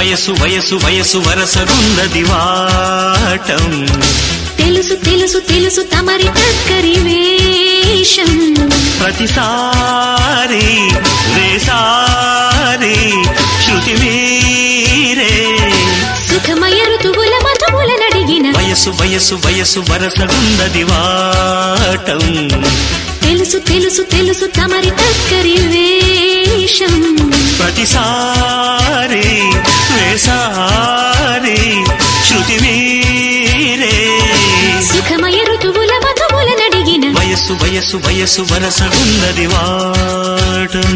వయసు వయసు వయసు వరసగుందది వాటం తెలుసు తెలుసు తెలుసు తమరి టక్కరి వేషం ప్రతిసారి వేసారి శృతి మీరే సుఖమయ ఋతువుల మధువుల నడిగిన వయసు వయసు వయసు వరసగుందది వాటం తెలుసు తెలుసు తెలుసు తమరి టక్కరి వేషం ప్రతిసారి వేసారి శృతి మీరే సుఖమయ ఋతువుల మధువుల నడిగిన వయసు వయసు వయసు వరసగుందది వాటం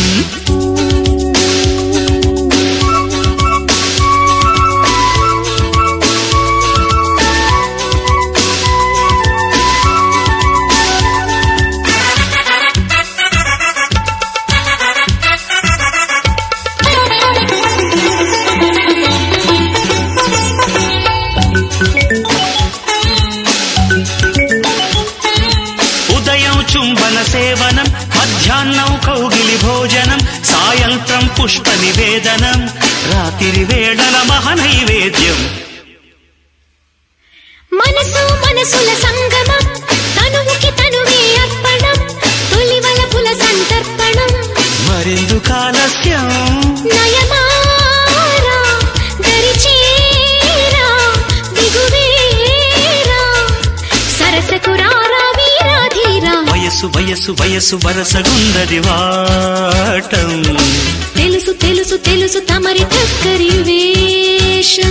చుంబన సేవనం మధ్యాహ్నం కౌగిలి భోజనం సాయంత్రం పుష్ప నివేదనం రాత్రి వేళల మహనైవేద్యం మనసు మనసుల సంగమం తనువుకి తనువే అర్పణం తొలివలపుల సంతర్పణం మరెందుకు ఆలస్యం నయమారా దరిచేరా దిగువేరా సరసకురారా వీరాధీరా వయసు వయసు వయసు వరసగుందది వాటం తెలుసు తెలుసు తెలుసు తమరి టక్కరి వేషం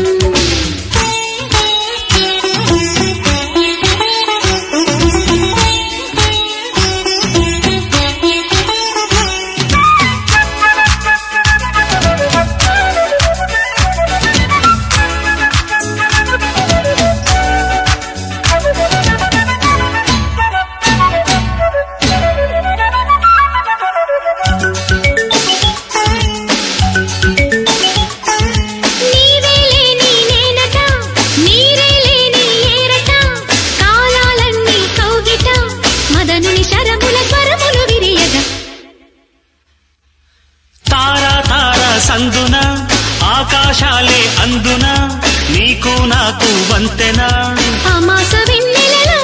సందున ఆకాశాలే అందున నీకు నాకు వంతెన అమాస వెన్నెలలో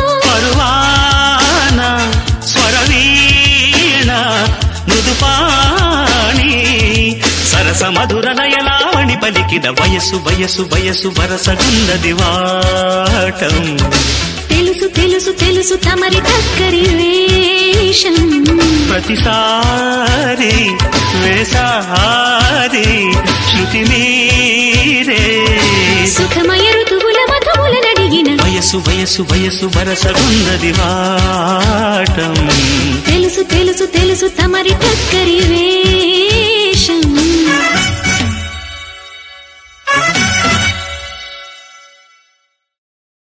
పరువాన స్వరవీణ మృదుపాణి సరస మధుర నయలావణి పలికిన వయసు వయసు వయసు వరసగుందది వాటం తెలుసు తెలుసు తెలుసు తమరి టక్కరి వేషం ప్రతిసారి వేసారి శృతి మీరే సుఖమయ ఋతువుల మధువుల నడిగిన వయసు వయసు వయసు వరసగుందది వాటం తెలుసు తెలుసు తెలుసు తమరి టక్కరి వేషం